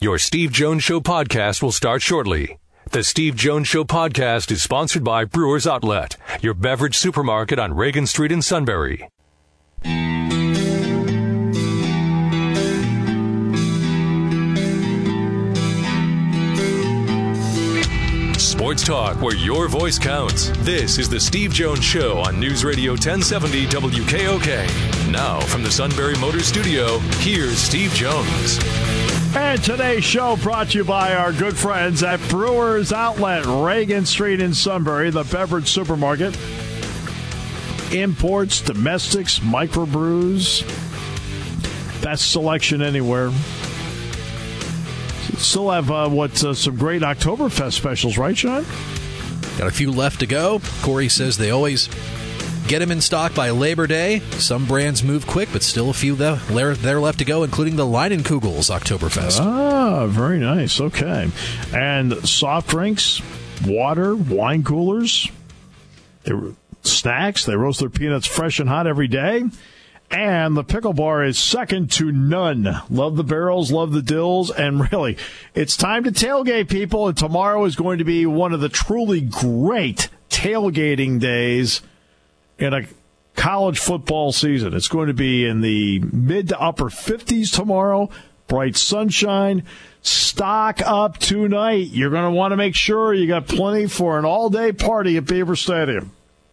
Your Steve Jones Show podcast will start shortly. The Steve Jones Show podcast is sponsored by Brewers Outlet, your beverage supermarket on Reagan Street in Sunbury. Sports talk where your voice counts. This is the Steve Jones Show on News Radio 1070 WKOK. Now from the Sunbury Motors Studio, here's Steve Jones. And today's show brought to you by our good friends at Brewers Outlet, Reagan Street in Sunbury, the beverage supermarket. Imports, domestics, microbrews. Best selection anywhere. Still have, some great Oktoberfest specials, right, Sean? Got a few left to go. Corey says they always get them in stock by Labor Day. Some brands move quick, but still a few there left to go, including the Leinenkugel's Oktoberfest. Ah, very nice. Okay. And soft drinks, water, wine coolers, snacks. They roast their peanuts fresh and hot every day. And the pickle bar is second to none. Love the barrels, love the dills, and really, it's time to tailgate, people. And tomorrow is going to be one of the truly great tailgating days in a college football season. It's going to be in the mid to upper 50s tomorrow. Bright sunshine. Stock up tonight. You're going to want to make sure you got plenty for an all-day party at Beaver Stadium.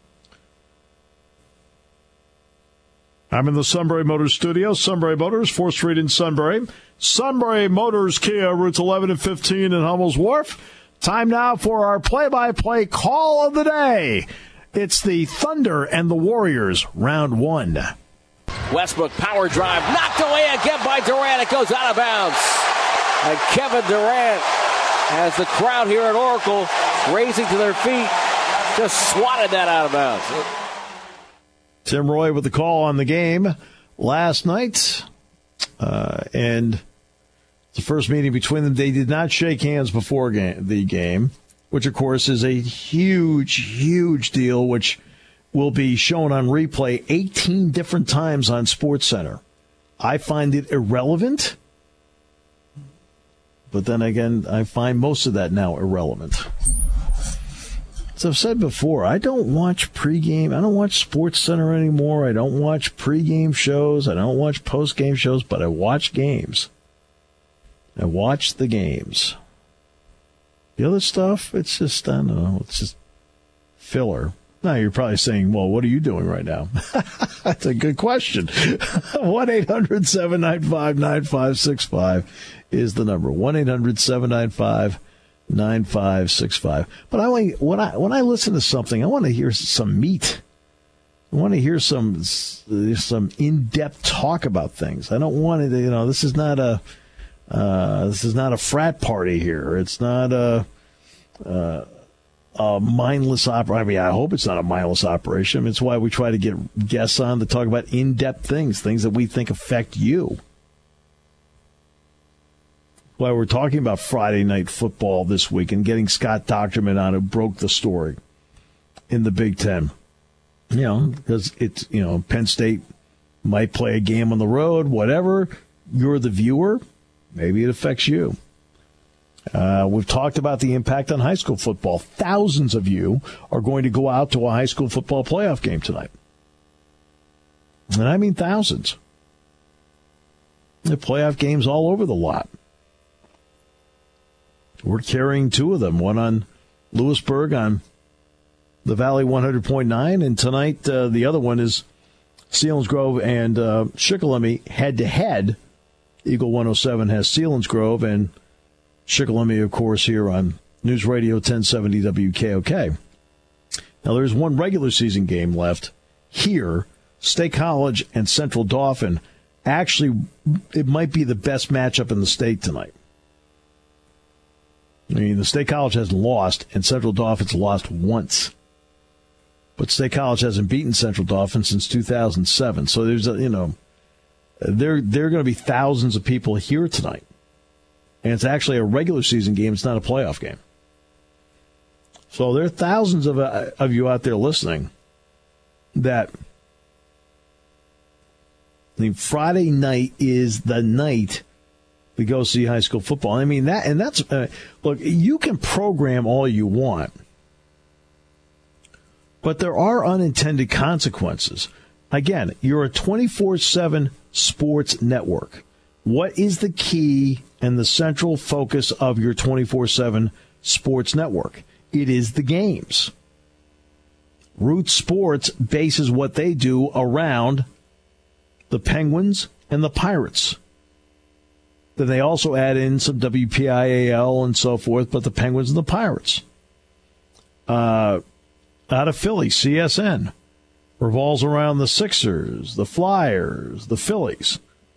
I'm in the Sunbury Motors studio. Sunbury Motors, 4th Street in Sunbury. Sunbury Motors Kia, routes 11 and 15 in Hummel's Wharf. Time now for our play-by-play call of the day. It's the Thunder and the Warriors, round one. Westbrook power drive, knocked away again by Durant. It goes out of bounds. And Kevin Durant, as the crowd here at Oracle raising to their feet, just swatted that out of bounds. Tim Roy with the call on the game last night. And the first meeting between them, they did not shake hands before the game, which, of course, is a huge, huge deal, which will be shown on replay 18 different times on SportsCenter. I find it irrelevant, but then again, I find most of that now irrelevant. As I've said before, I don't watch pregame. I don't watch SportsCenter anymore. I don't watch pregame shows. I don't watch postgame shows, but I watch games. I watch the games. The other stuff, it's just, I don't know, it's just filler. Now you're probably saying, well, what are you doing right now? That's a good question. 1-800-795-9565 is the number. 1-800-795-9565. But when I listen to something, I want to hear some meat. I want to hear some in-depth talk about things. I don't want to, this is not a frat party here. It's not a mindless operation. I mean, I hope it's not a mindless operation. It's why we try to get guests on to talk about in-depth things that we think affect you. Why we're talking about Friday Night Football this week and getting Scott Docterman on, who broke the story in the Big Ten. Because it's, Penn State might play a game on the road, whatever. You're the viewer. Maybe it affects you. We've talked about the impact on high school football. Thousands of you are going to go out to a high school football playoff game tonight. And I mean thousands. There are playoff games all over the lot. We're carrying two of them, one on Lewisburg on the Valley 100.9, and tonight the other one is Selinsgrove and Shikellamy head-to-head. Eagle 107 has Selinsgrove and Shikellamy, of course, here on News Radio 1070 WKOK. Now, there's one regular season game left here. State College and Central Dauphin. Actually, it might be the best matchup in the state tonight. I mean, the State College hasn't lost, and Central Dauphin's lost once. But State College hasn't beaten Central Dauphin since 2007. So there's there are going to be thousands of people here tonight. And it's actually a regular season game. It's not a playoff game. So there are thousands of you out there listening that Friday night is the night to go see high school football. I mean, that's look, you can program all you want, but there are unintended consequences. Again, you're a 24/7 sports network. What is the key and the central focus of your 24/7 sports network? It is the games. Root Sports bases what they do around the Penguins and the Pirates. Then they also add in some WPIAL and so forth, but the Penguins and the Pirates. Out of Philly, CSN revolves around the Sixers, the Flyers, the Phillies.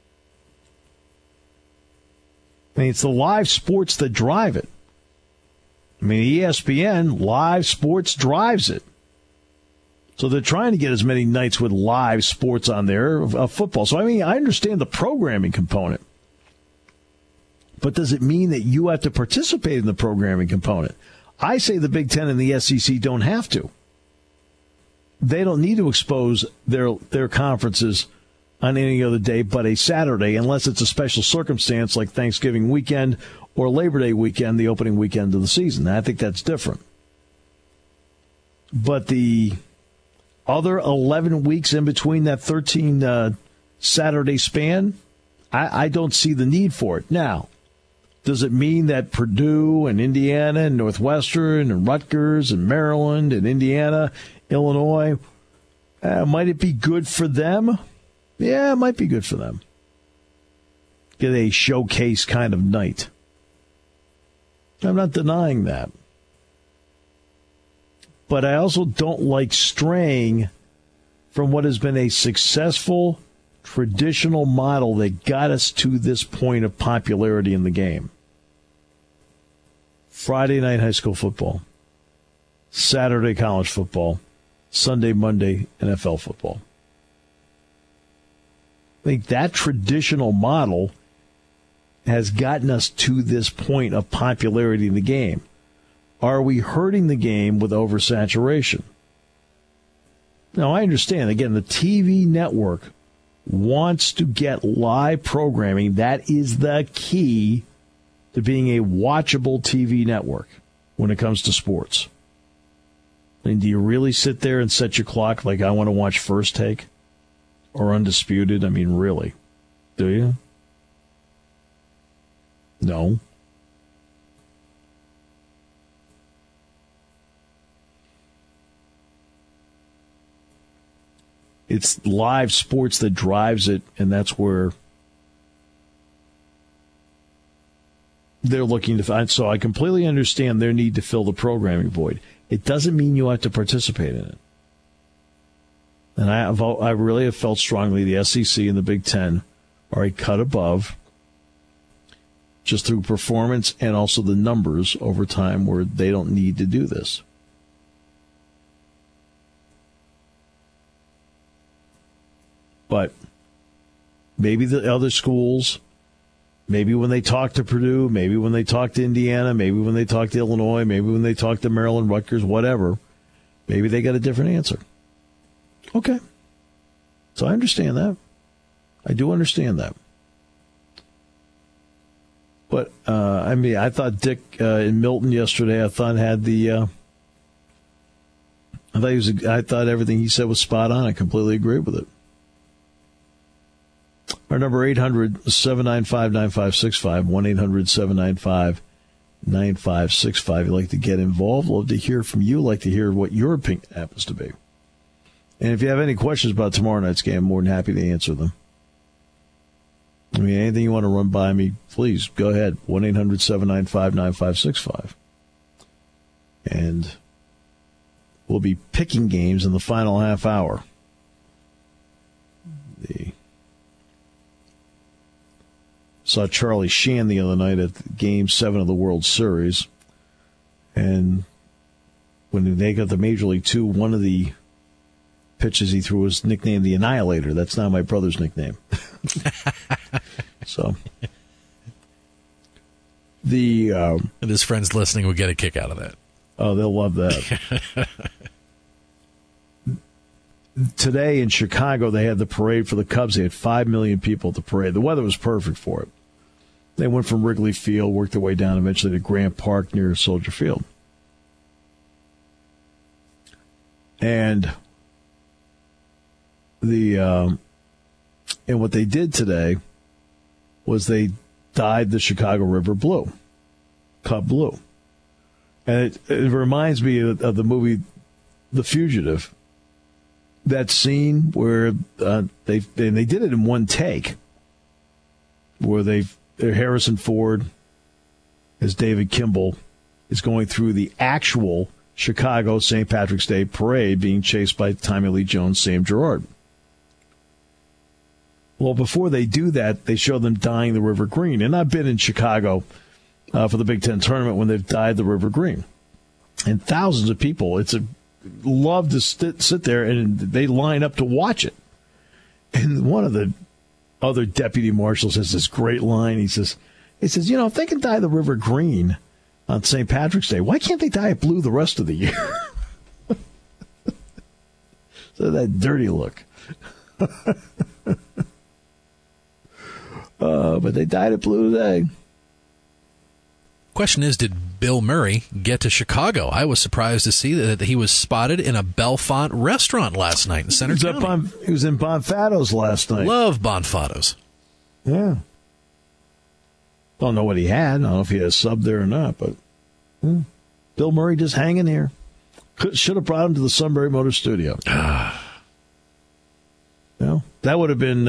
I mean, it's the live sports that drive it. I mean, ESPN, live sports drives it. So they're trying to get as many nights with live sports on there of football. So, I mean, I understand the programming component. But does it mean that you have to participate in the programming component? I say the Big Ten and the SEC don't have to. They don't need to expose their conferences on any other day but a Saturday, unless it's a special circumstance like Thanksgiving weekend or Labor Day weekend, the opening weekend of the season. I think that's different. But the other 11 weeks in between that 13 Saturday span, I don't see the need for it. Now, does it mean that Purdue and Indiana and Northwestern and Rutgers and Maryland and Indiana, Illinois, might it be good for them? Yeah, it might be good for them. Get a showcase kind of night. I'm not denying that. But I also don't like straying from what has been a successful traditional model that got us to this point of popularity in the game. Friday night high school football, Saturday college football, Sunday, Monday NFL football. I think that traditional model has gotten us to this point of popularity in the game. Are we hurting the game with oversaturation? Now, I understand. Again, the TV network wants to get live programming. That is the key to being a watchable TV network when it comes to sports. I mean, do you really sit there and set your clock like I want to watch First Take or Undisputed? I mean, really? Do you? No. It's live sports that drives it, and that's where they're looking to find. So I completely understand their need to fill the programming void. It doesn't mean you have to participate in it. And I really have felt strongly the SEC and the Big Ten are a cut above just through performance and also the numbers over time where they don't need to do this. But maybe the other schools, maybe when they talk to Purdue, maybe when they talk to Indiana, maybe when they talk to Illinois, maybe when they talk to Maryland, Rutgers, whatever, maybe they got a different answer. Okay. So I understand that. I do understand that. But, I mean, I thought Dick in Milton yesterday, I thought had the, I thought everything he said was spot on. I completely agree with it. Our number 800-795-9565, 1-800-795-9565. You'd like to get involved. Love to hear from you. Like to hear what your opinion happens to be. And if you have any questions about tomorrow night's game, I'm more than happy to answer them. I mean, anything you want to run by me, please go ahead. 1-800-795-9565. And we'll be picking games in the final half hour. Saw Charlie Shan the other night at Game 7 of the World Series. And when they got the Major League 2, one of the pitches he threw was nicknamed the Annihilator. That's not my brother's nickname. So, and his friends listening would get a kick out of that. Oh, they'll love that. Today in Chicago, they had the parade for the Cubs. They had 5 million people at the parade. The weather was perfect for it. They went from Wrigley Field, worked their way down eventually to Grant Park near Soldier Field. And what they did today was they dyed the Chicago River blue, Cub blue. And it reminds me of the movie The Fugitive. That scene where they did it in one take, where Harrison Ford as David Kimball is going through the actual Chicago St. Patrick's Day parade being chased by Tommy Lee Jones, Sam Gerard. Well, before they do that, they show them dyeing the river green. And I've been in Chicago for the Big Ten tournament when they've dyed the river green. And thousands of people, love to sit there, and they line up to watch it. And one of the other deputy marshals has this great line. He says, if they can dye the river green on St. Patrick's Day, why can't they dye it blue the rest of the year? So that dirty look. But they dyed it blue today. Question is, did Bill Murray get to Chicago? I was surprised to see that he was spotted in a Belfont restaurant last night in Center County. He was in Bonfato's last night. Love Bonfato's. Yeah. Don't know what he had. I don't know if he had a sub there or not, but Bill Murray just hanging here. Should have brought him to the Sunbury Motor Studio. That would have been,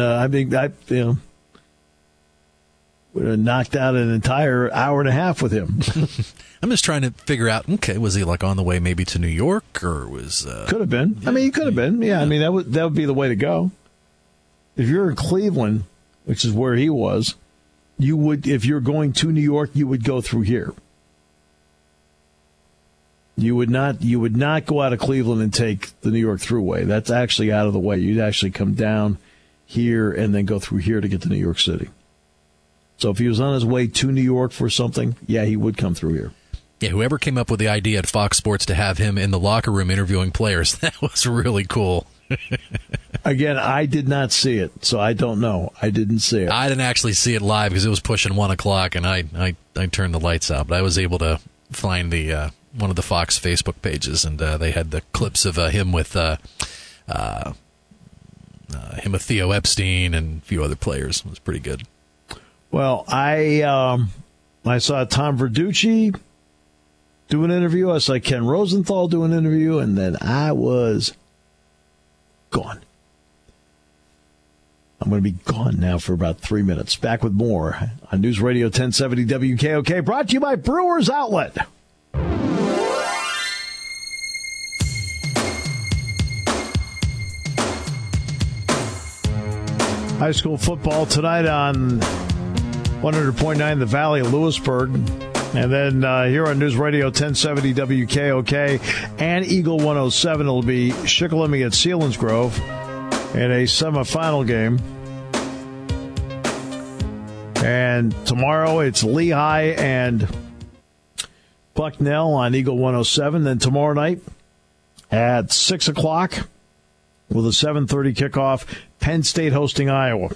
would have knocked out an entire hour and a half with him. I'm just trying to figure out, okay, was he on the way maybe to New York, or was... Could have been. I mean, he could have been. Yeah, I mean, that would be the way to go. If you're in Cleveland, which is where he was, you would, if you're going to New York, you would go through here. You would not go out of Cleveland and take the New York Thruway. That's actually out of the way. You'd actually come down here and then go through here to get to New York City. So if he was on his way to New York for something, yeah, he would come through here. Yeah, whoever came up with the idea at Fox Sports to have him in the locker room interviewing players, that was really cool. Again, I did not see it, so I don't know. I didn't see it. I didn't actually see it live because it was pushing 1 o'clock, and I turned the lights out. But I was able to find the one of the Fox Facebook pages, and they had the clips of him with Theo Epstein and a few other players. It was pretty good. Well, I saw Tom Verducci do an interview. I saw Ken Rosenthal do an interview, and then I was gone. I'm going to be gone now for about 3 minutes. Back with more on News Radio 1070 WKOK, brought to you by Brewers Outlet. High school football tonight on 100.9 The Valley of Lewisburg. And then here on News Radio 1070 WKOK and Eagle 107, it'll be Shikellamy at Selinsgrove in a semifinal game. And tomorrow it's Lehigh and Bucknell on Eagle 107. Then tomorrow night at 6 o'clock with a 7:30 kickoff, Penn State hosting Iowa.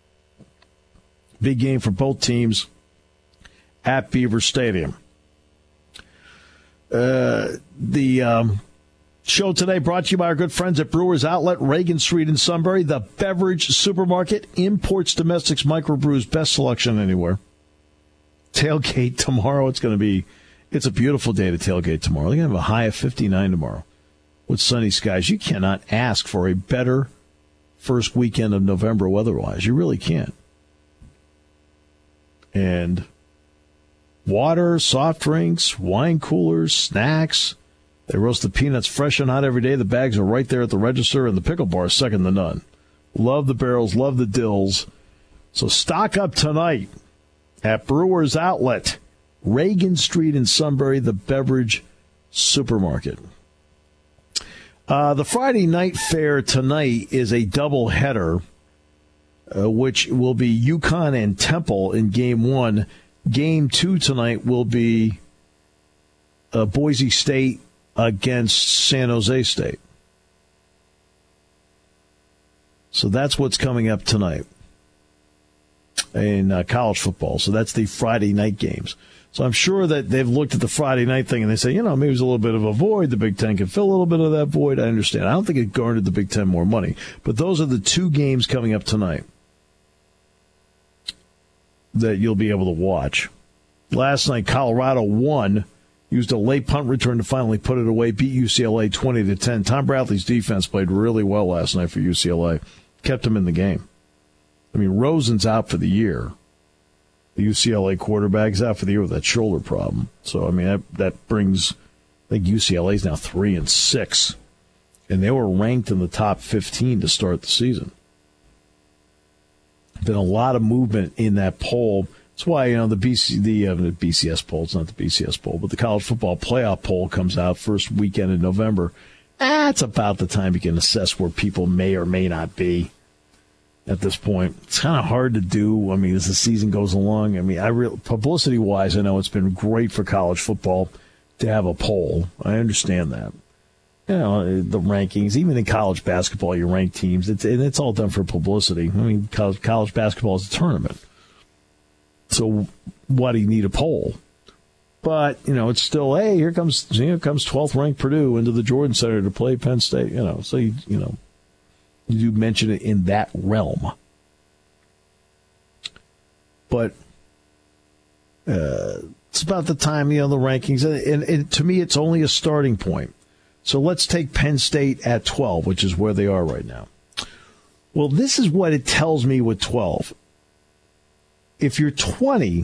Big game for both teams at Beaver Stadium. The show today brought to you by our good friends at Brewers Outlet, Reagan Street in Sunbury, the beverage supermarket, imports, domestics, microbrews, best selection anywhere. Tailgate tomorrow. It's a beautiful day to tailgate tomorrow. They're going to have a high of 59 tomorrow with sunny skies. You cannot ask for a better first weekend of November weather-wise. You really can't. And water, soft drinks, wine coolers, snacks. They roast the peanuts fresh and hot every day. The bags are right there at the register, and the pickle bar is second to none. Love the barrels, love the dills. So stock up tonight at Brewers Outlet, Reagan Street in Sunbury, the beverage supermarket. The Friday night fair tonight is a doubleheader, which will be UConn and Temple in Game 1. Game 2 tonight will be Boise State against San Jose State. So that's what's coming up tonight. in college football. So that's the Friday night games. So I'm sure that they've looked at the Friday night thing and they say, maybe there's a little bit of a void. The Big Ten can fill a little bit of that void. I understand. I don't think it garnered the Big Ten more money. But those are the two games coming up tonight that you'll be able to watch. Last night, Colorado won, used a late punt return to finally put it away, beat UCLA 20-10. Tom Bradley's defense played really well last night for UCLA, kept them in the game. I mean, Rosen's out for the year. The UCLA quarterback is out for the year with that shoulder problem. So, I mean, that brings, I think UCLA's now 3-6, and they were ranked in the top 15 to start the season. Been a lot of movement in that poll. That's why, the BCS poll, it's not the BCS poll, but the college football playoff poll comes out first weekend in November. That's about the time you can assess where people may or may not be at this point. It's kind of hard to do, as the season goes along. Publicity-wise, I know it's been great for college football to have a poll. I understand that. The rankings, even in college basketball, you rank teams. It's all done for publicity. College basketball is a tournament. So why do you need a poll? But, it's still, hey, here comes 12th ranked Purdue into the Jordan Center to play Penn State. So you do mention it in that realm. But it's about the time, the rankings. And to me, it's only a starting point. So let's take Penn State at 12, which is where they are right now. Well, this is what it tells me with 12. If you're 20,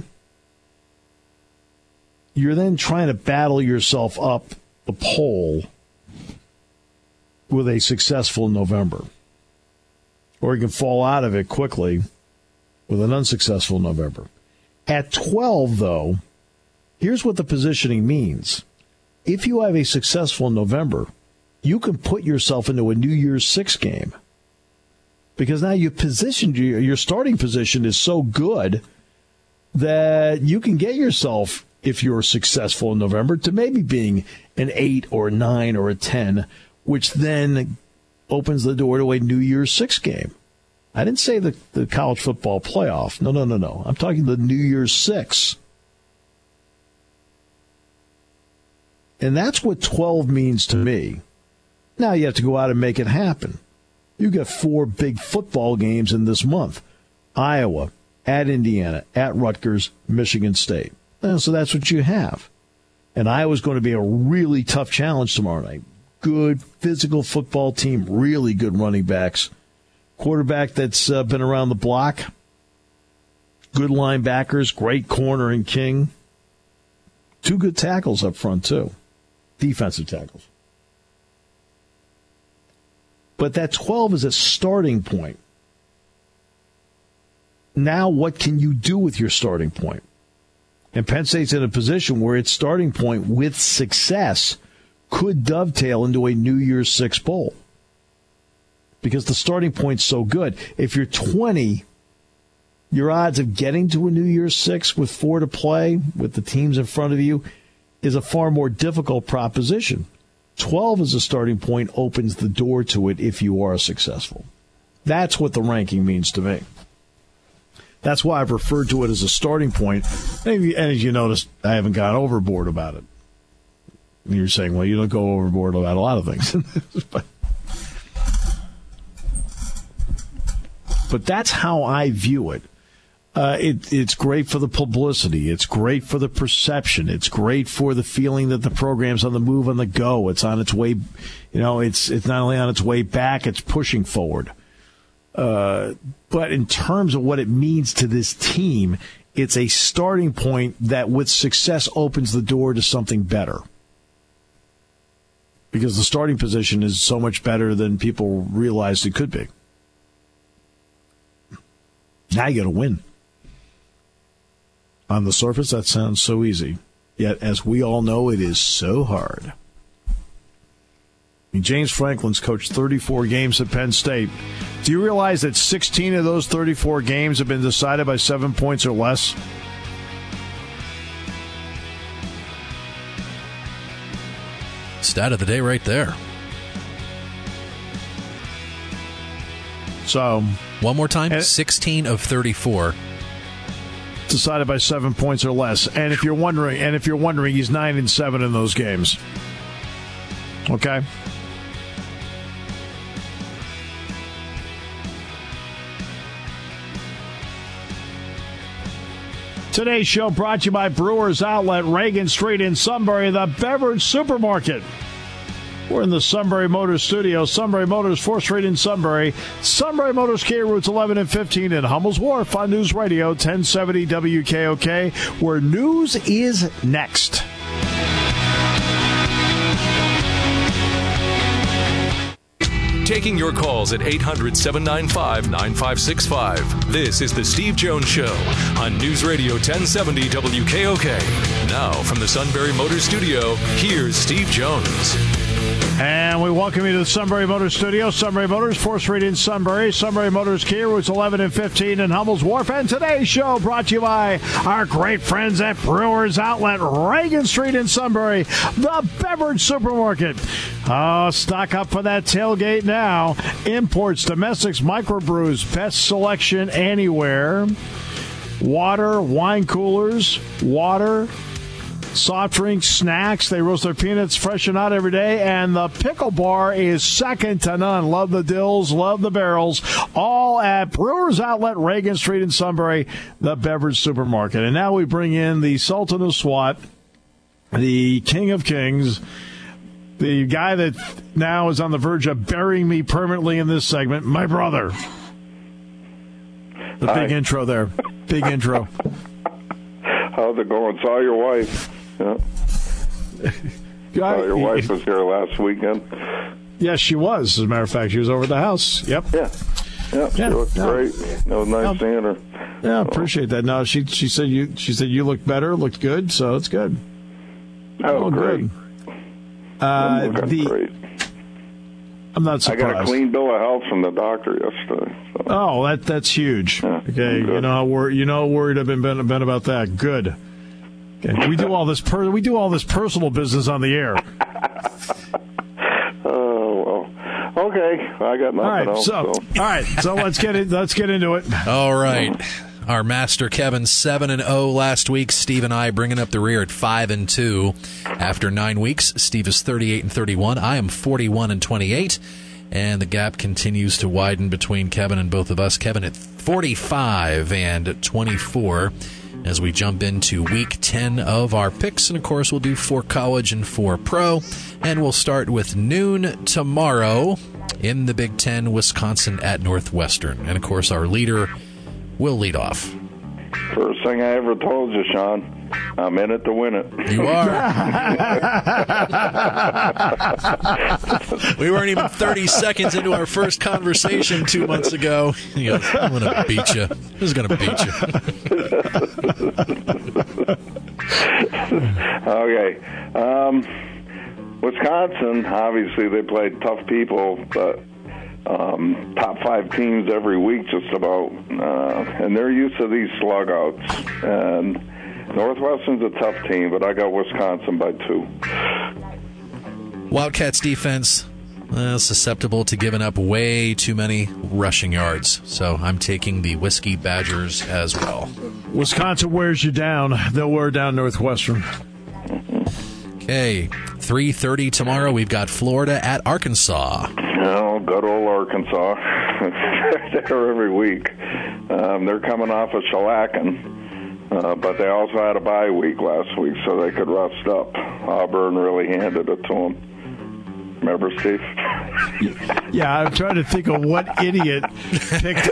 you're then trying to battle yourself up the poll with a successful November. Or you can fall out of it quickly with an unsuccessful November. At 12, though, here's what the positioning means. If you have a successful November, you can put yourself into a New Year's Six game. Because now you've positioned your starting position is so good that you can get yourself, if you're successful in November, to maybe being an 8 or a 9 or a 10, which then opens the door to a New Year's Six game. I didn't say the college football playoff. No. I'm talking the New Year's Six. And that's what 12 means to me. Now you have to go out and make it happen. You got 4 big football games in this month. Iowa, at Indiana, at Rutgers, Michigan State. So that's what you have. And Iowa's going to be a really tough challenge tomorrow night. Good physical football team, really good running backs. Quarterback that's been around the block. Good linebackers, great corner and King. 2 good tackles up front, too. Defensive tackles. But that 12 is a starting point. Now what can you do with your starting point? And Penn State's in a position where its starting point with success could dovetail into a New Year's Six bowl. Because the starting point's so good. If you're 20, your odds of getting to a New Year's Six with 4 to play, with the teams in front of you, is a far more difficult proposition. 12 as a starting point opens the door to it if you are successful. That's what the ranking means to me. That's why I've referred to it as a starting point. And as you notice, I haven't gone overboard about it. You're saying, well, you don't go overboard about a lot of things. But that's how I view it. It's great for the publicity. It's great for the perception. It's great for the feeling that the program's on the move, on the go. It's on its way. It's not only on its way back, it's pushing forward. But in terms of what it means to this team, it's a starting point that with success opens the door to something better. Because the starting position is so much better than people realized it could be. Now you got to win. On the surface, that sounds so easy. Yet, as we all know, it is so hard. James Franklin's coached 34 games at Penn State. Do you realize that 16 of those 34 games have been decided by 7 points or less? Stat of the day right there. So, one more time, 16 of 34 decided by 7 points or less. And if you're wondering, he's 9-7 in those games. Okay. Today's show brought to you by Brewers Outlet, Reagan Street in Sunbury, the beverage supermarket. We're in the Sunbury Motors studio. Sunbury Motors, 4th Street in Sunbury. Sunbury Motors, Kia routes 11 and 15 in Hummel's Wharf on News Radio 1070 WKOK, where news is next. Taking your calls at 800-795-9565. This is the Steve Jones Show on News Radio 1070 WKOK. Now from the Sunbury Motors Studio, here's Steve Jones. And we welcome you to the Sunbury Motors Studio. Sunbury Motors, 4th Street in Sunbury. Sunbury Motors, Kia routes 11 and 15 in Hummel's Wharf. And today's show brought to you by our great friends at Brewers Outlet, Reagan Street in Sunbury, the beverage supermarket. Oh, stock up for that tailgate now. Imports, domestics, microbrews, best selection anywhere. Water, wine coolers, water, soft drinks, snacks. They roast their peanuts fresh and hot every day. And the pickle bar is second to none. Love the dills, love the barrels. All at Brewers Outlet, Reagan Street in Sunbury, the beverage supermarket. And now we bring in the Sultan of SWAT, the King of Kings, the guy that now is on the verge of burying me permanently in this segment, my brother. The big intro there. Big intro. How's it going? Saw your wife. Yeah. Your wife was here last weekend. Yes, she was. As a matter of fact, she was over at the house. Yep. Yeah. She looked great. It was nice seeing her. Yeah, appreciate that. No, she said you looked better, looked good, so it's good. Oh, great. Great. I'm not surprised. I got a clean bill of health from the doctor yesterday. So. Oh, that's huge. Yeah, okay, you know how worried I've been about that. Good. Okay. We do all this personal business on the air. Oh well. Okay, I got nothing else. All right, so let's get into it. All right. Our master Kevin 7-0 last week. Steve and I bringing up the rear at 5-2 after 9 weeks. Steve is 38-31. I am 41-28, and the gap continues to widen between Kevin and both of us. Kevin at 45-24 as we jump into week 10 of our picks, and of course we'll do 4 college and 4 pro, and we'll start with noon tomorrow in the Big Ten, Wisconsin at Northwestern, and of course our leader will lead off. First thing I ever told you, Sean, I'm in it to win it. You are. We weren't even 30 seconds into our first conversation 2 months ago. He goes, I'm going to beat you. Who's going to beat you? Okay. Wisconsin, obviously they played tough people, but top 5 teams every week just about, and they're used to these slugouts. And Northwestern's a tough team, but I got Wisconsin by 2. Wildcats defense susceptible to giving up way too many rushing yards, so I'm taking the Whiskey Badgers as well. Wisconsin wears you down. They'll wear down Northwestern. Okay, 3:30 tomorrow. We've got Florida at Arkansas. Oh, good old Arkansas. They're every week. They're coming off a shellacking, but they also had a bye week last week, so they could rest up. Auburn really handed it to them. Remember, Steve? Yeah, I'm trying to think of what idiot picked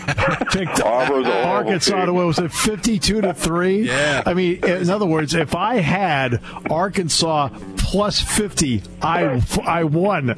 Arkansas to win. Was it 52-3? Yeah. I mean, in other words, if I had Arkansas plus 50, I won.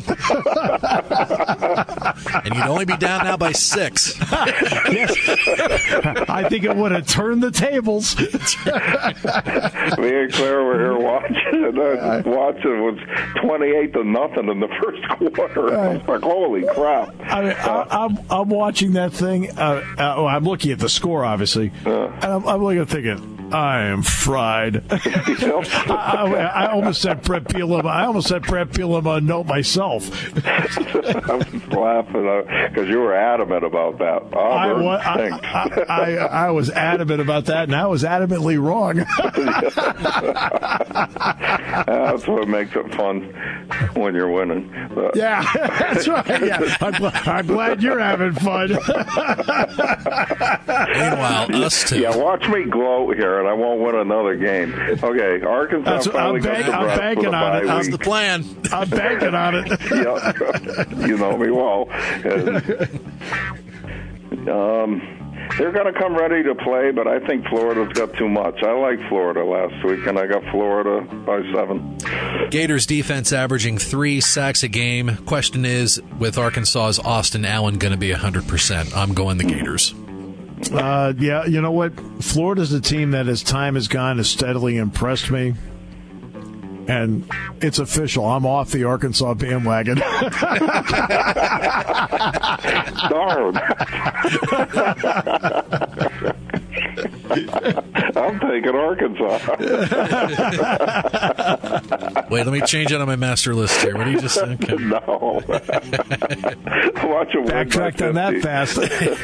And you'd only be down now by 6. Yes. I think it would have turned the tables. Me and Claire were here watching, and watching was 28-0 in the first quarter. I was like, holy crap. I mean, I'm watching that thing. I'm looking at the score, obviously. And I'm looking at thinking, I am fried. I almost said Brett Bielema. I almost said Brett Bielema a note myself. I was laughing because you were adamant about that. I was adamant about that, and I was adamantly wrong. That's what makes it fun when you're winning. But. Yeah, that's right. Yeah, I'm glad you're having fun. Meanwhile, us two. Yeah, watch me gloat here, and I won't win another game. Okay, Arkansas finally got the rest banking for the on it. bye How's week. the plan? I'm banking on it. Yeah, you know me well. And, they're going to come ready to play, but I think Florida's got too much. I like Florida last week, and I got Florida by 7. Gators defense averaging 3 sacks a game. Question is, with Arkansas's Austin Allen going to be 100%? I'm going the Gators. Yeah, you know what? Florida's a team that, as time has gone, has steadily impressed me. And it's official. I'm off the Arkansas bandwagon. Darn. I'm taking Arkansas. Wait, let me change it on my master list here. What do you just say? Okay. No. Watch it Backtracked on that fast.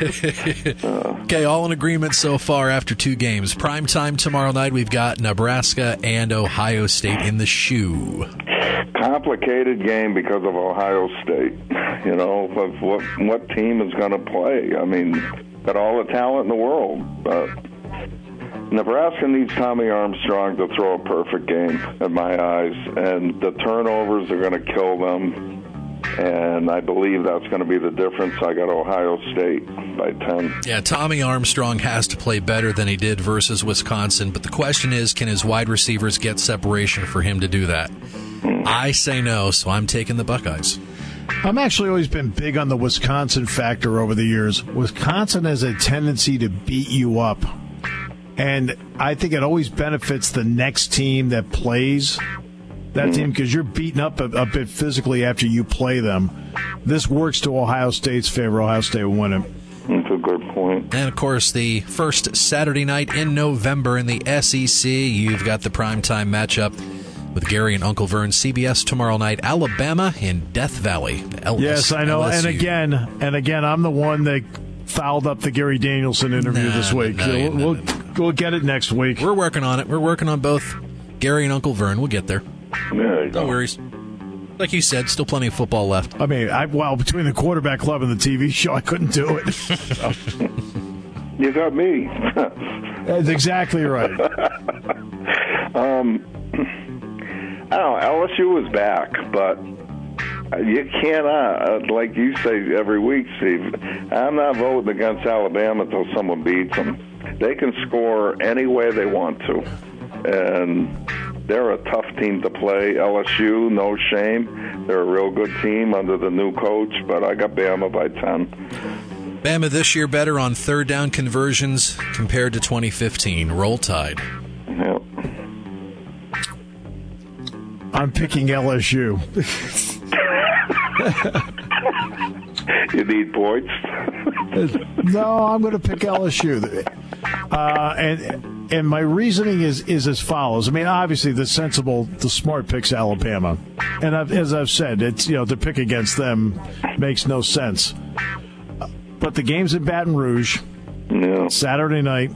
Okay, all in agreement so far after 2 games. Prime time tomorrow night, we've got Nebraska and Ohio State in the shoe. Complicated game because of Ohio State. You know, of what team is going to play. I mean, got all the talent in the world. Nebraska needs Tommy Armstrong to throw a perfect game, in my eyes, and the turnovers are going to kill them. And I believe that's going to be the difference. I got Ohio State by 10. Yeah, Tommy Armstrong has to play better than he did versus Wisconsin, but the question is, can his wide receivers get separation for him to do that? I say no, so I'm taking the Buckeyes. I'm actually always been big on the Wisconsin factor over the years. Wisconsin has a tendency to beat you up. And I think it always benefits the next team that plays that team because you're beaten up a bit physically after you play them. This works to Ohio State's favor. Ohio State will win it. That's a good point. And, of course, the first Saturday night in November in the SEC, you've got the primetime matchup with Gary and Uncle Vern. CBS tomorrow night, Alabama in Death Valley. Yes, I know. LSU. And again, I'm the one that fouled up the Gary Danielson interview this week. We'll get it next week. We're working on it. We're working on both Gary and Uncle Vern. We'll get there. Yeah, No worries. Like you said, still plenty of football left. I mean, between the quarterback club and the TV show, I couldn't do it. You got me. That's exactly right. I don't know, LSU is back, but you cannot, like you say every week, Steve, I'm not voting against Alabama until someone beats them. They can score any way they want to, and they're a tough team to play. LSU, no shame. They're a real good team under the new coach, but I got Bama by 10. Bama this year better on third down conversions compared to 2015. Roll Tide. Yep. I'm picking LSU. You need points? No, I'm going to pick LSU. And my reasoning is as follows. I mean, obviously, the smart pick's Alabama. And as I've said, it's to pick against them makes no sense. But the game's in Baton Rouge, Saturday night.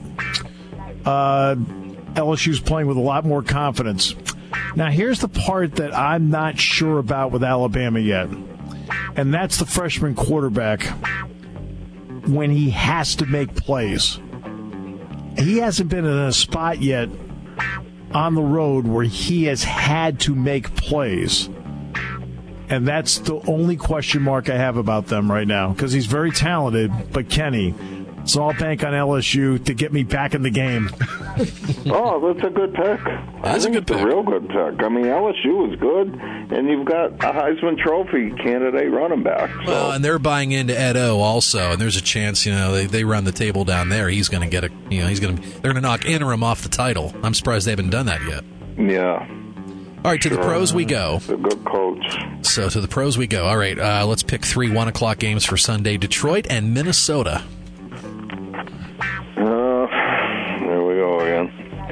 LSU's playing with a lot more confidence. Now, here's the part that I'm not sure about with Alabama yet, and that's the freshman quarterback when he has to make plays. He hasn't been in a spot yet on the road where he has had to make plays. And that's the only question mark I have about them right now, because he's very talented, but can he? So I'll bank on LSU to get me back in the game. Oh, that's a good pick. That's a good pick. It's a real good pick. I mean, LSU is good, and you've got a Heisman Trophy candidate running back. So. Well, and they're buying into Ed O also, and there's a chance, they run the table down there. He's going to get they're going to knock interim off the title. I'm surprised they haven't done that yet. Yeah. All right, to the pros we go. He's a good coach. So to the pros we go. All right, let's pick 3 1:00 games for Sunday. Detroit and Minnesota. There we go again.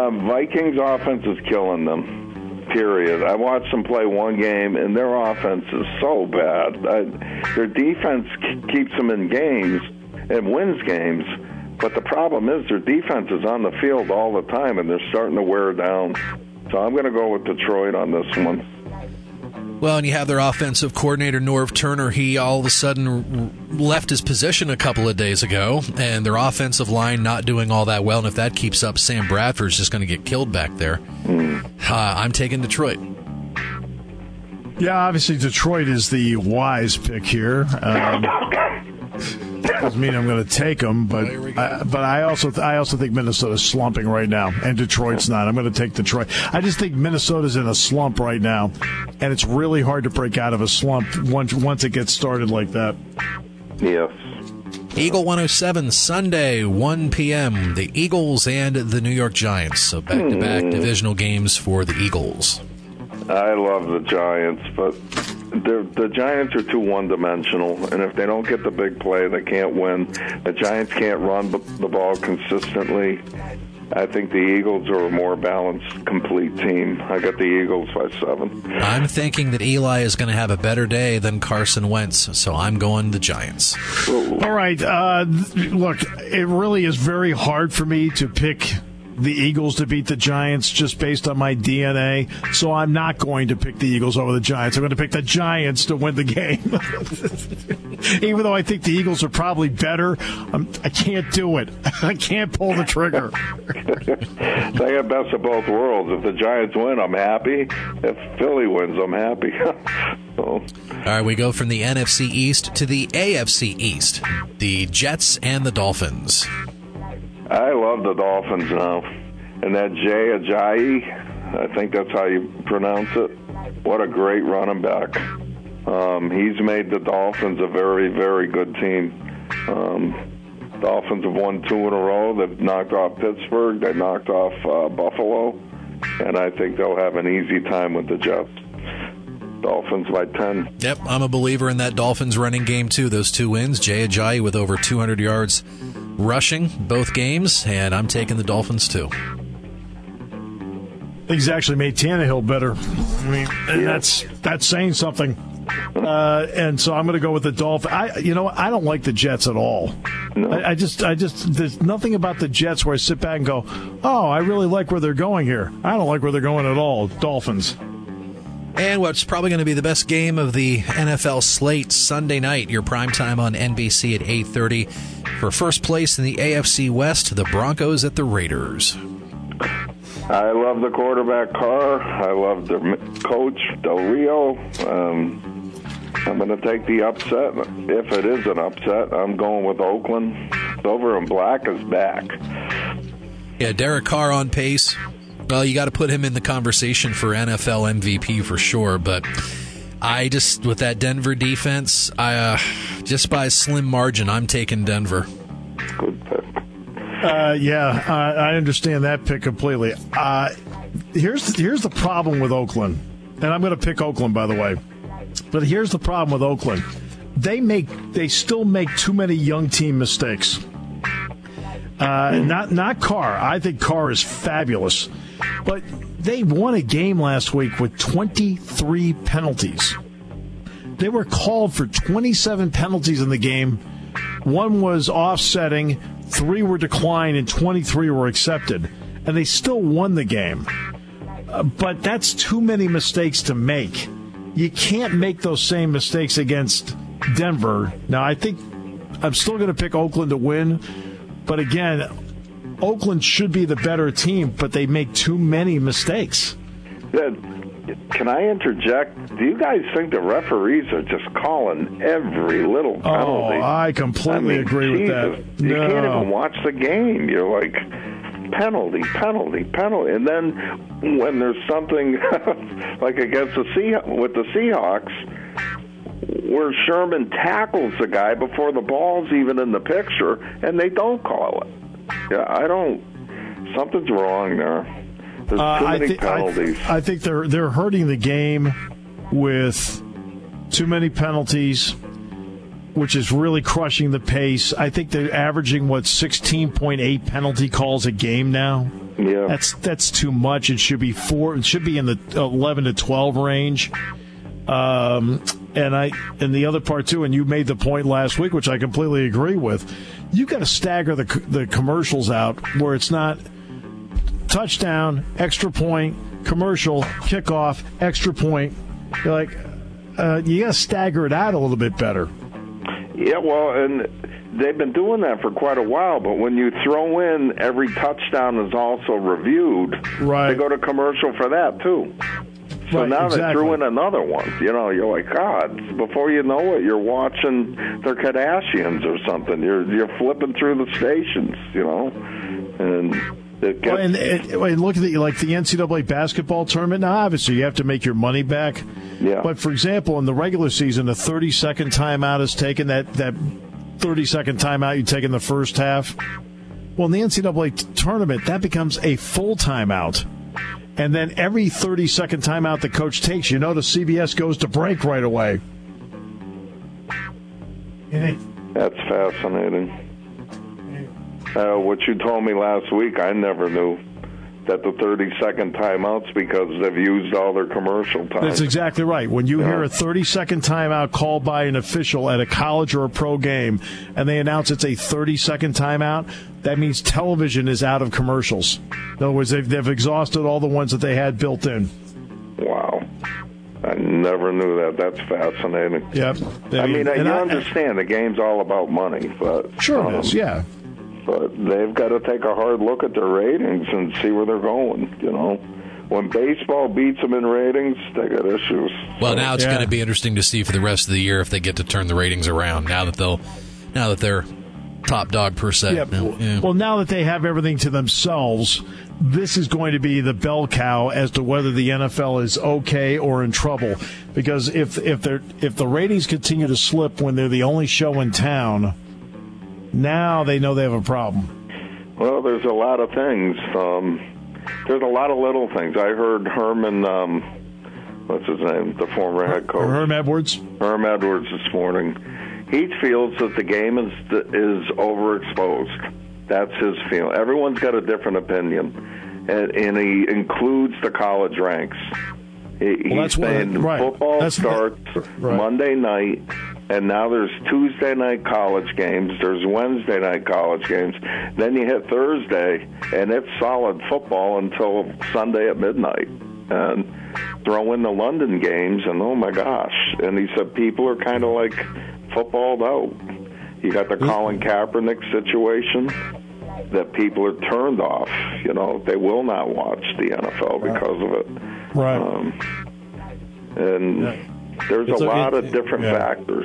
Vikings offense is killing them, period. I watched them play one game, and their offense is so bad. Their defense keeps them in games and wins games, but the problem is their defense is on the field all the time, and they're starting to wear down. So I'm going to go with Detroit on this one. Well, and you have their offensive coordinator, Norv Turner. He all of a sudden left his position a couple of days ago, and their offensive line not doing all that well. And if that keeps up, Sam Bradford's just going to get killed back there. I'm taking Detroit. Yeah, obviously Detroit is the wise pick here. Doesn't mean I'm going to take them, but I also think Minnesota's slumping right now, and Detroit's not. I'm going to take Detroit. I just think Minnesota's in a slump right now, and it's really hard to break out of a slump once it gets started like that. Yes. Eagle 107 Sunday, 1 p.m. The Eagles and the New York Giants. So back-to-back divisional games for the Eagles. I love the Giants, but the Giants are too one-dimensional, and if they don't get the big play, they can't win. The Giants can't run the ball consistently. I think the Eagles are a more balanced, complete team. I got the Eagles by 7. I'm thinking that Eli is going to have a better day than Carson Wentz, so I'm going the Giants. All right. Look, it really is very hard for me to pick the Eagles to beat the Giants just based on my DNA, so I'm not going to pick the Eagles over the Giants. I'm going to pick the Giants to win the game. Even though I think the Eagles are probably better, I can't do it. I can't pull the trigger. They have best of both worlds. If the Giants win, I'm happy. If Philly wins, I'm happy. So. All right, we go from the NFC East to the AFC East. The Jets and the Dolphins. I love the Dolphins now. And that Jay Ajayi, I think that's how you pronounce it. What a great running back. He's made the Dolphins a very, very good team. Dolphins have won 2 in a row. They've knocked off Pittsburgh. They knocked off Buffalo. And I think they'll have an easy time with the Jets. Dolphins by 10. Yep, I'm a believer in that Dolphins running game, too. Those 2 wins. Jay Ajayi with over 200 yards rushing both games, and I'm taking the Dolphins, too. He's actually made Tannehill better. I mean, and that's saying something. And so I'm going to go with the Dolphins. I don't like the Jets at all. No. I just, there's nothing about the Jets where I sit back and go, oh, I really like where they're going here. I don't like where they're going at all. Dolphins. And what's probably going to be the best game of the NFL slate, Sunday night, your primetime on NBC at 8:30. For first place in the AFC West, the Broncos at the Raiders. I love the quarterback Carr. I love the coach Del Rio. I'm going to take the upset. If it is an upset, I'm going with Oakland. Silver and black is back. Yeah, Derek Carr on pace. Well, you got to put him in the conversation for NFL MVP for sure, but with that Denver defense, just by a slim margin, I'm taking Denver. Good pick. I understand that pick completely. Here's the problem with Oakland, and I'm going to pick Oakland, by the way. But here's the problem with Oakland: they still make too many young team mistakes. Not Carr. I think Carr is fabulous. But they won a game last week with 23 penalties. They were called for 27 penalties in the game. 1 was offsetting, 3 were declined, and 23 were accepted. And they still won the game. But that's too many mistakes to make. You can't make those same mistakes against Denver. Now, I think I'm still going to pick Oakland to win. But again, Oakland should be the better team, but they make too many mistakes. Can I interject? Do you guys think the referees are just calling every little penalty? Oh, I completely agree with that. You can't even watch the game. You're like, penalty. And then when there's something like against with the Seahawks, where Sherman tackles the guy before the ball's even in the picture, and they don't call it. Yeah, something's wrong there. There's too many penalties. I think they're hurting the game with too many penalties, which is really crushing the pace. I think they're averaging, 16.8 penalty calls a game now. Yeah. That's too much. It should be 4. It should be in the 11 to 12 range. And the other part too, and you made the point last week, which I completely agree with. You got to stagger the commercials out where it's not touchdown, extra point, commercial, kickoff, extra point. You're like, you got to stagger it out a little bit better. Yeah, well, and they've been doing that for quite a while, but when you throw in every touchdown is also reviewed, right, they go to commercial for that too. So right, now exactly. They threw in another one. You're like, God, before you know it, you're watching the Kardashians or something. You're flipping through the stations, and it gets... and look at like the NCAA basketball tournament. Now, obviously, you have to make your money back. Yeah. But, for example, in the regular season, a 30-second timeout is taken. That 30-second timeout you take in the first half. Well, in the NCAA tournament, that becomes a full timeout. And then every 30-second timeout the coach takes, the CBS goes to break right away. That's fascinating. What you told me last week, I never knew that the 30-second timeouts because they've used all their commercial time. That's exactly right. When you hear a 30-second timeout called by an official at a college or a pro game, and they announce it's a 30-second timeout, that means television is out of commercials. In other words, they've exhausted all the ones that they had built in. Wow. I never knew that. That's fascinating. Yep. You understand the game's all about money, but... Sure it is, yeah. But they've got to take a hard look at their ratings and see where they're going, When baseball beats them in ratings, they got issues. Well, now it's going to be interesting to see for the rest of the year if they get to turn the ratings around. Now that they're top dog per se. Yeah. Well, now that they have everything to themselves, this is going to be the bell cow as to whether the NFL is okay or in trouble. Because if the ratings continue to slip when they're the only show in town, now they know they have a problem. Well, there's a lot of things. There's a lot of little things. I heard Herman, what's his name, the former head coach? Herm Edwards. Herm Edwards this morning. He feels that the game is overexposed. That's his feeling. Everyone's got a different opinion, and he includes the college ranks. He's saying football starts Monday night, and now there's Tuesday night college games, there's Wednesday night college games, then you hit Thursday, and it's solid football until Sunday at midnight. And throw in the London games, and oh my gosh. And he said people are kind of like footballed out. You got the Colin Kaepernick situation that people are turned off. They will not watch the NFL because of it. Right. There's a lot of different factors.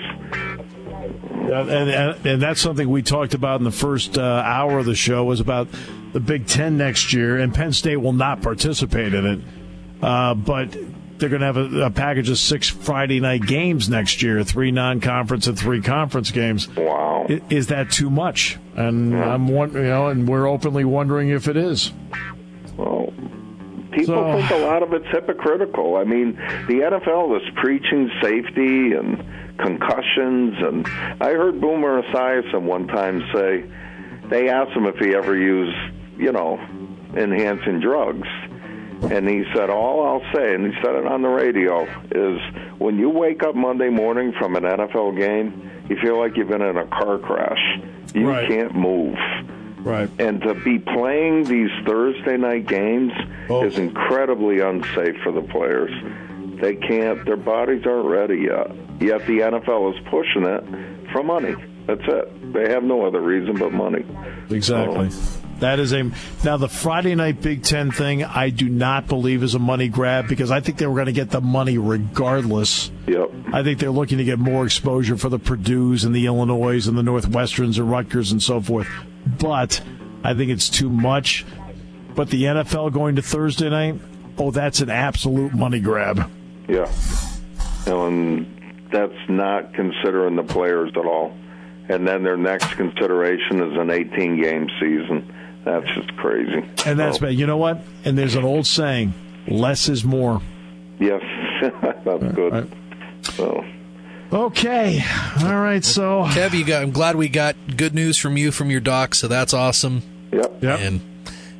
And that's something we talked about in the first hour of the show, was about the Big Ten next year, and Penn State will not participate in it. But they're going to have a package of 6 Friday night games next year, 3 non-conference and 3 conference games. Wow. Is that too much? And and we're openly wondering if it is. Well, people think a lot of it's hypocritical. I mean, the NFL is preaching safety and concussions, and I heard Boomer Esiason one time say, they asked him if he ever used, enhancing drugs. And he said, all I'll say, and he said it on the radio, is when you wake up Monday morning from an NFL game, you feel like you've been in a car crash. You can't move. Right. And to be playing these Thursday night games is incredibly unsafe for the players. They can't, their bodies aren't ready yet. Yet the NFL is pushing it for money. That's it. They have no other reason but money. Exactly. That is now the Friday night Big Ten thing, I do not believe is a money grab, because I think they were going to get the money regardless. Yep. I think they're looking to get more exposure for the Purdues and the Illinois and the Northwesterns and Rutgers and so forth. But I think it's too much. But the NFL going to Thursday night, that's an absolute money grab. Yeah. And that's not considering the players at all. And then their next consideration is an 18-game season. That's just crazy. And that's bad. You know what? And there's an old saying, less is more. Yes. That's good. Right. So. Okay. All right. So, Kev, I'm glad we got good news from you from your doc, so that's awesome. Yep. And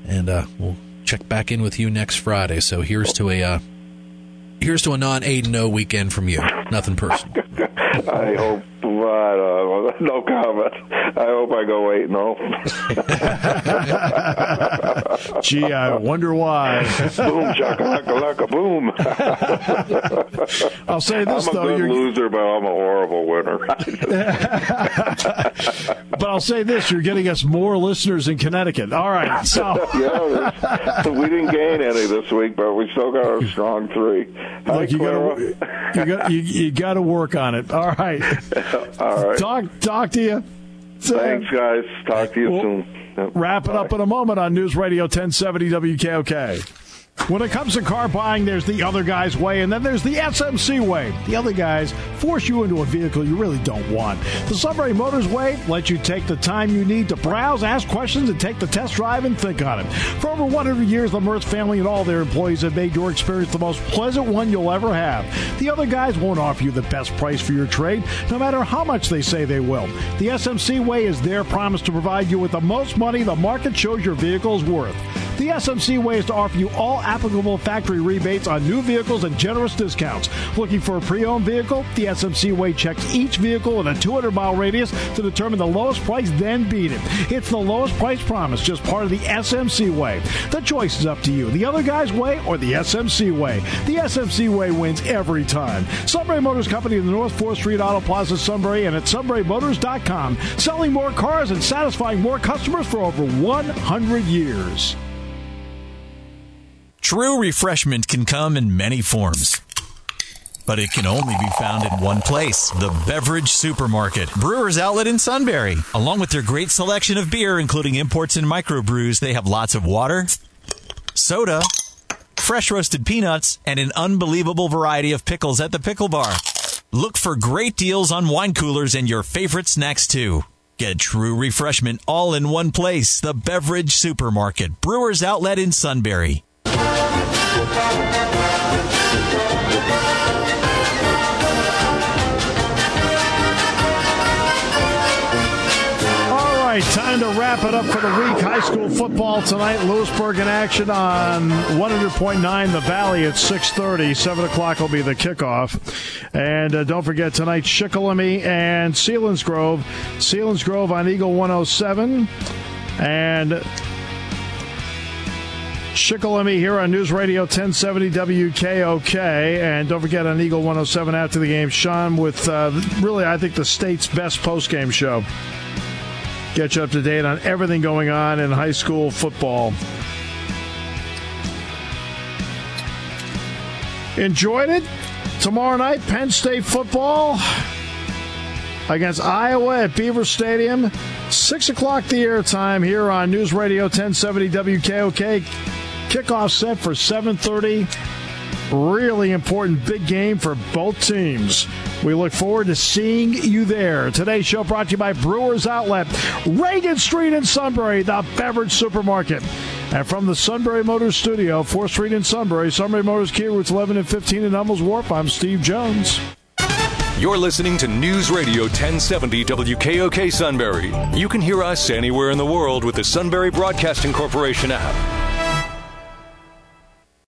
and we'll check back in with you next Friday. So here's to a non-8-0 weekend from you. Nothing personal. I hope, but no comment. I hope I go 8-0. Gee, I wonder why. Boom, shakalaka, boom. I'll say this, I'm a good loser, but I'm a horrible winner. But I'll say this, you're getting us more listeners in Connecticut. All right, so. Yeah, we didn't gain any this week, but we still got our strong 3. Look, you got to work on it. All right. All right. Talk to you. Thanks, guys. Talk to you soon. Yep. Wrap it up in a moment on News Radio 1070 WKOK. When it comes to car buying, there's the other guy's way, and then there's the SMC way. The other guys force you into a vehicle you really don't want. The Sunbury Motors way lets you take the time you need to browse, ask questions, and take the test drive and think on it. For over 100 years, the Mertz family and all their employees have made your experience the most pleasant one you'll ever have. The other guys won't offer you the best price for your trade, no matter how much they say they will. The SMC way is their promise to provide you with the most money the market shows your vehicle is worth. The SMC way is to offer you all applicable factory rebates on new vehicles and generous discounts. Looking for a pre-owned vehicle? The SMC way checks each vehicle in a 200-mile radius to determine the lowest price, then beat it. It's the lowest price promise, just part of the SMC way. The choice is up to you. The other guy's way or the SMC way. The SMC way wins every time. Sunbury Motors Company in the North 4th Street Auto Plaza, Sunbury, and at sunburymotors.com. Selling more cars and satisfying more customers for over 100 years. True refreshment can come in many forms, but it can only be found in one place, the Beverage Supermarket, Brewers Outlet in Sunbury. Along with their great selection of beer, including imports and microbrews, they have lots of water, soda, fresh roasted peanuts, and an unbelievable variety of pickles at the pickle bar. Look for great deals on wine coolers and your favorite snacks, too. Get true refreshment all in one place, the Beverage Supermarket, Brewers Outlet in Sunbury. Time to wrap it up for the week. High school football tonight. Lewisburg in action on 100.9 The Valley at 6:30. 7 o'clock will be the kickoff. And don't forget tonight, Shikellamy and Selinsgrove. Selinsgrove on Eagle 107. And Shikellamy here on News Radio 1070 WKOK. And don't forget on Eagle 107 after the game, Sean with really, I think, the state's best post-game show. Get you up to date on everything going on in high school football. Enjoyed it? Tomorrow night, Penn State football against Iowa at Beaver Stadium. 6 o'clock the airtime here on News Radio 1070 WKOK. Kickoff set for 7:30. Really important big game for both teams. We look forward to seeing you there. Today's show brought to you by Brewers Outlet, Reagan Street in Sunbury, the Beverage Supermarket. And from the Sunbury Motors Studio, 4th Street in Sunbury, Sunbury Motors Kia routes 11 and 15 in Hummels Wharf, I'm Steve Jones. You're listening to News Radio 1070 WKOK Sunbury. You can hear us anywhere in the world with the Sunbury Broadcasting Corporation app.